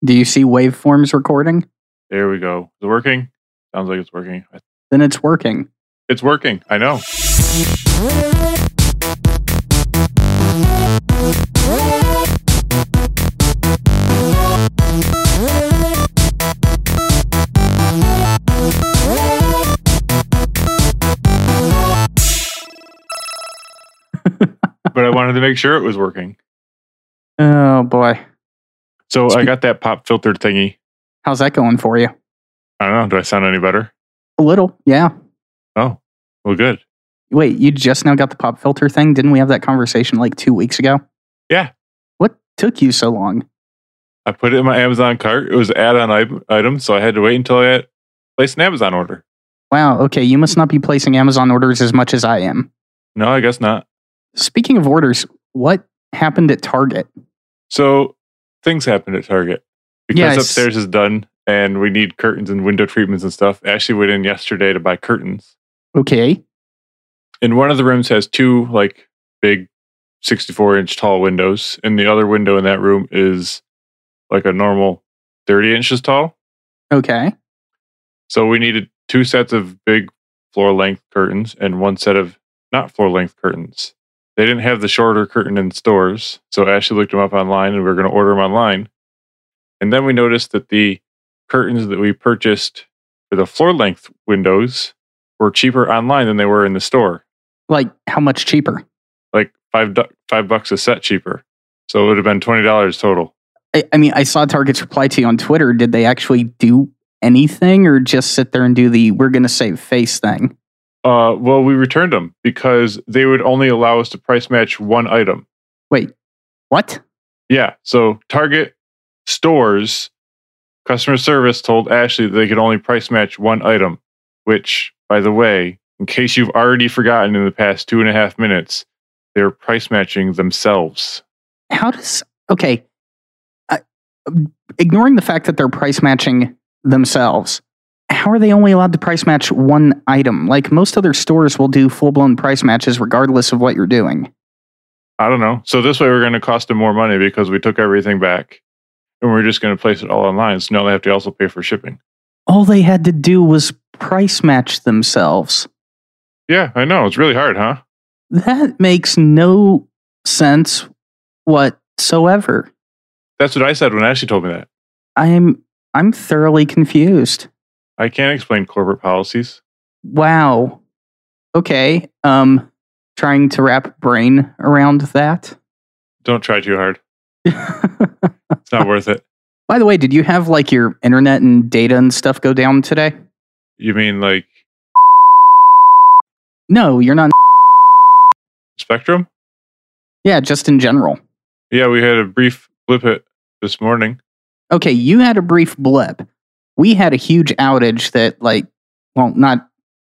Do you see waveforms recording? There we go. Is it working? Sounds like it's working. Then it's working. It's working. I know. But I wanted to make sure it was working. Oh, boy. So I got that pop filter thingy. How's that going for you? I don't know. Do I sound any better? A little, yeah. Oh, well, good. Wait, you just now got the pop filter thing? Didn't we have that conversation like 2 weeks ago? Yeah. What took you so long? I put it in my Amazon cart. It was an add-on item, so I had to wait until I placed an Amazon order. Wow, okay. You must not be placing Amazon orders as much as I am. No, I guess not. Speaking of orders, what happened at Target? So things happened at Target. Because Yes. upstairs is done and we need curtains and window treatments and stuff. Ashley went in yesterday to buy curtains. Okay. And one of the rooms has two like big 64-inch tall windows. And the other window in that room is like a normal 30 inches tall. Okay. So we needed two sets of big floor length curtains and one set of not floor length curtains. They didn't have the shorter curtain in stores. So Ashley looked them up online and we were going to order them online. And then we noticed that the curtains that we purchased for the floor length windows were cheaper online than they were in the store. Like, how much cheaper? Like $5 a set cheaper. So it would have been $20 total. I mean, I saw Target's reply to you on Twitter. Did they actually do anything or just sit there and do the we're going to save face thing? Well, we returned them because they would only allow us to price match one item. Wait, what? Yeah. So Target stores customer service told Ashley that they could only price match one item, which, by the way, in case you've already forgotten in the past 2.5 minutes, they're price matching themselves. How does... Okay. Ignoring the fact that they're price matching themselves, how are they only allowed to price match one item? Like, most other stores will do full-blown price matches regardless of what you're doing. I don't know. So this way we're going to cost them more money because we took everything back and we're just going to place it all online. So now they have to also pay for shipping. All they had to do was price match themselves. Yeah, I know. It's really hard, huh? That makes no sense whatsoever. That's what I said when Ashley told me that. I'm thoroughly confused. I can't explain corporate policies. Wow. Okay. Trying to wrap brain around that. Don't try too hard. It's not worth it. By the way, did you have like your internet and data and stuff go down today? You mean like No, you're not. Spectrum? Yeah, just in general. Yeah, we had a brief blip this morning. Okay, you had a brief blip. We had a huge outage that not,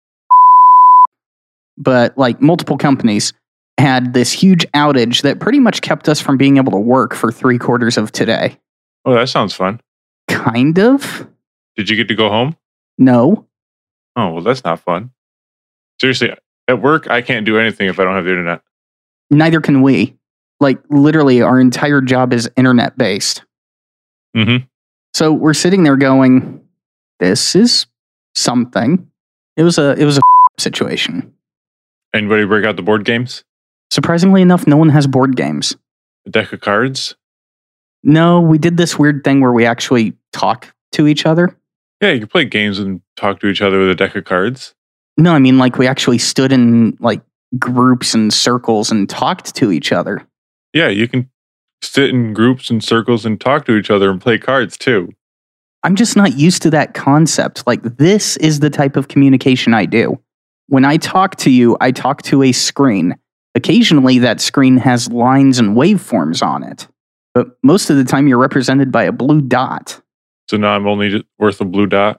but like multiple companies had this huge outage that pretty much kept us from being able to work for 3/4 of today. Oh, that sounds fun. Kind of? Did you get to go home? No. Oh, well, that's not fun. Seriously, at work, I can't do anything if I don't have the internet. Neither can we. Like, literally, our entire job is internet-based. Mm-hmm. So we're sitting there going, this is something. It was a situation. Anybody break out the board games? Surprisingly enough, no one has board games. A deck of cards? No, we did this weird thing where we actually talk to each other. Yeah, you can play games and talk to each other with a deck of cards. No, I mean, like, we actually stood in, like, groups and circles and talked to each other. Yeah, you can sit in groups and circles and talk to each other and play cards, too. I'm just not used to that concept. Like, this is the type of communication I do. When I talk to you, I talk to a screen. Occasionally, that screen has lines and waveforms on it. But most of the time, you're represented by a blue dot. So now I'm only worth a blue dot?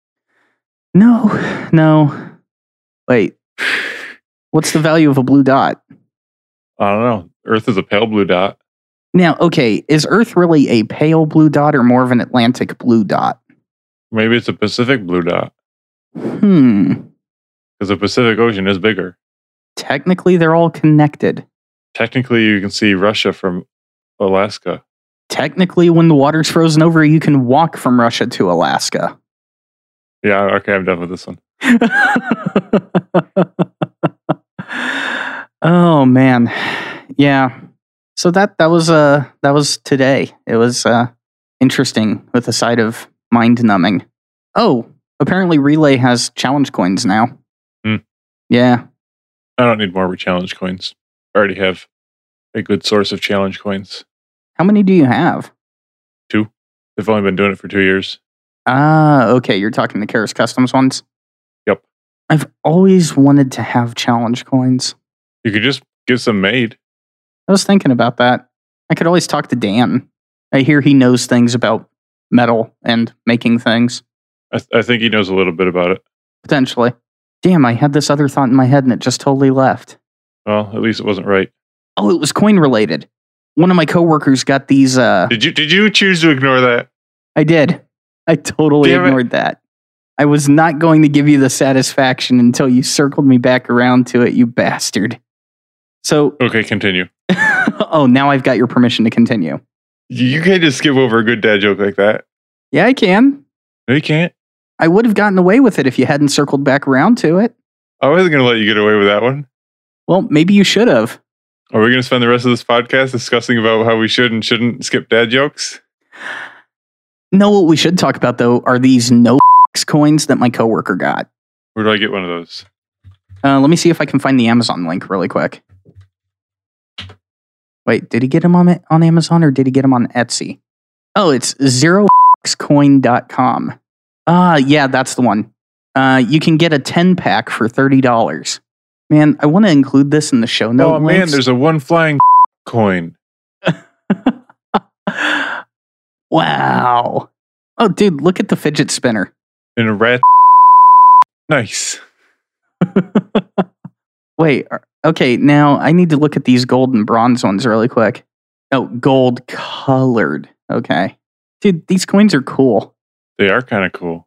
No. Wait. What's the value of a blue dot? I don't know. Earth is a pale blue dot. Now, okay, is Earth really a pale blue dot or more of an Atlantic blue dot? Maybe it's a Pacific blue dot. Because the Pacific Ocean is bigger. Technically, they're all connected. Technically, you can see Russia from Alaska. Technically, when the water's frozen over, you can walk from Russia to Alaska. Yeah, okay, I'm done with this one. Oh man, yeah. So that was today. It was interesting with a side of mind numbing. Oh, apparently Relay has challenge coins now. Yeah. I don't need more challenge coins. I already have a good source of challenge coins. How many do you have? 2. They've only been doing it for 2 years. Ah, okay. You're talking the Karis Customs ones? Yep. I've always wanted to have challenge coins. You could just get some made. I was thinking about that. I could always talk to Dan. I hear he knows things about metal and making things. I think he knows a little bit about it. Potentially. Damn, I had this other thought in my head and it just totally left. Well, at least it wasn't right. Oh, it was coin related. One of my coworkers got these. Did you choose to ignore that? I did. I totally ignored that. I was not going to give you the satisfaction until you circled me back around to it, you bastard. So. Okay, continue. Oh, now I've got your permission to continue. You can't just skip over a good dad joke like that. Yeah, I can. No, you can't. I would have gotten away with it if you hadn't circled back around to it. I wasn't going to let you get away with that one. Well, maybe you should have. Are we going to spend the rest of this podcast discussing about how we should and shouldn't skip dad jokes? No, what we should talk about, though, are these no coins that my coworker got. Where do I get one of those? Let me see if I can find the Amazon link really quick. Wait, did he get them on Amazon or did he get them on Etsy? Oh, it's zerocoin.com. Yeah, that's the one. You can get a 10-pack for $30. Man, I want to include this in the show notes. Oh, man, there's a one flying coin. Wow. Oh, dude, look at the fidget spinner. And a rat. Nice. Wait, okay, now I need to look at these gold and bronze ones really quick. Oh, gold colored. Okay. Dude, these coins are cool. They are kind of cool.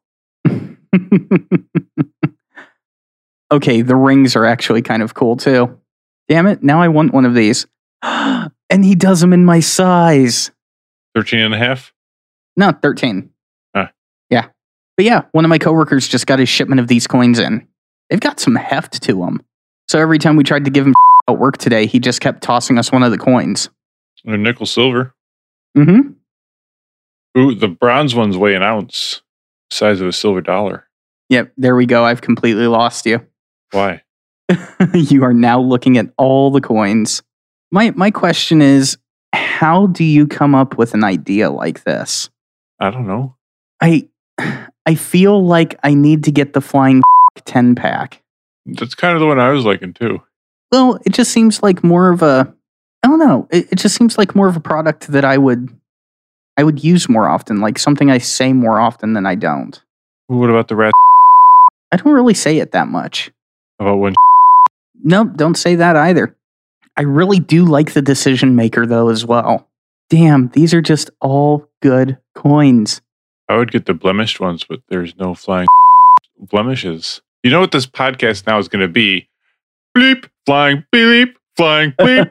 Okay, the rings are actually kind of cool too. Damn it, now I want one of these. And he does them in my size. 13 and a half? No, 13. Huh. Yeah. But yeah, one of my coworkers just got his shipment of these coins in. They've got some heft to them. So every time we tried to give him at work today, he just kept tossing us one of the coins. They're nickel silver. Mm-hmm. Ooh, the bronze ones weigh an ounce. Size of a silver dollar. Yep, there we go. I've completely lost you. Why? You are now looking at all the coins. My question is, how do you come up with an idea like this? I don't know. I feel like I need to get the flying 10-pack. That's kind of the one I was liking too. Well, it just seems like more of a, I don't know. It just seems like more of a product that I would use more often, like something I say more often than I don't. What about the rat? I don't really say it that much. About when? Nope, don't say that either. I really do like the decision maker though as well. Damn, these are just all good coins. I would get the blemished ones, but there's no flying blemishes. You know what this podcast now is going to be? Bleep, flying bleep, flying bleep.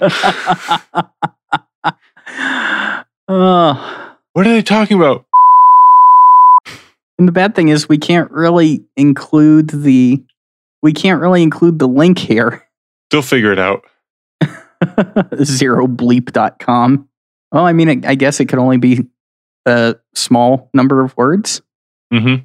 What are they talking about? And the bad thing is we can't really include the link here. They'll figure it out. Zerobleep.com. Well, I mean, I guess it could only be a small number of words. Mm-hmm.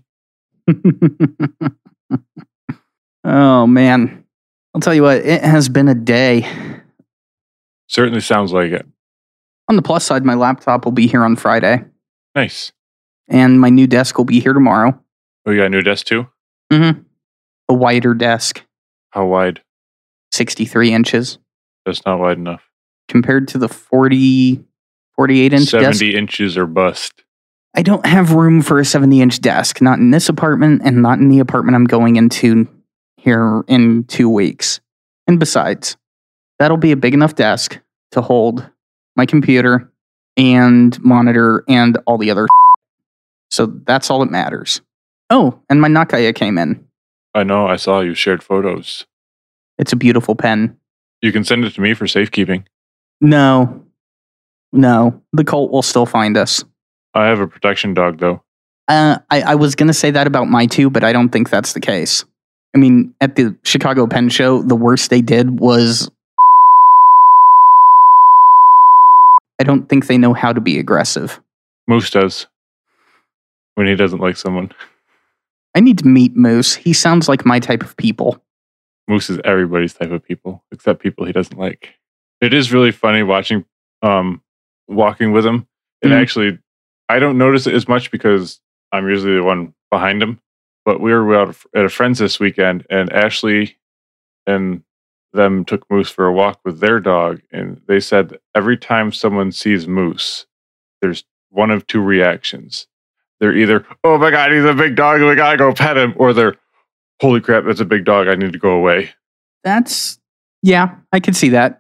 Oh, man. I'll tell you what, it has been a day. Certainly sounds like it. On the plus side, my laptop will be here on Friday. Nice. And my new desk will be here tomorrow. Oh, you got a new desk too? Mm-hmm. A wider desk. How wide? 63 inches. That's not wide enough. Compared to the 48 inch 70 desk. inches or bust. I don't have room for a 70-inch desk. Not in this apartment and not in the apartment I'm going into here in 2 weeks. And besides, that'll be a big enough desk to hold my computer and monitor and all the other. So that's all that matters. Oh, and my Nakaya came in. I know, I saw you shared photos. It's a beautiful pen. You can send it to me for safekeeping. No. No, the cult will still find us. I have a protection dog, though. I was going to say that about my two, but I don't think that's the case. I mean, at the Chicago Pen Show, the worst they did was... I don't think they know how to be aggressive. Moose does. When he doesn't like someone. I need to meet Moose. He sounds like my type of people. Moose is everybody's type of people, except people he doesn't like. It is really funny watching, walking with him. And actually, I don't notice it as much because I'm usually the one behind him. But we were out at a friend's this weekend, and Ashley and them took Moose for a walk with their dog. And they said that every time someone sees Moose, there's one of two reactions. They're either, oh my God, he's a big dog, we gotta go pet him. Or they're, holy crap, that's a big dog, I need to go away. Yeah, I could see that.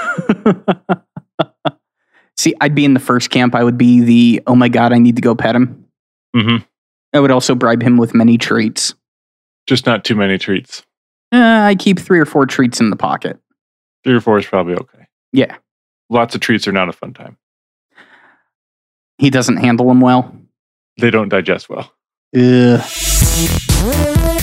See, I'd be in the first camp. I would be the, oh my God, I need to go pet him. Mm-hmm. I would also bribe him with many treats. Just not too many treats. I keep 3 or 4 treats in the pocket. 3 or 4 is probably okay. Yeah. Lots of treats are not a fun time. He doesn't handle them well. They don't digest well. Ugh.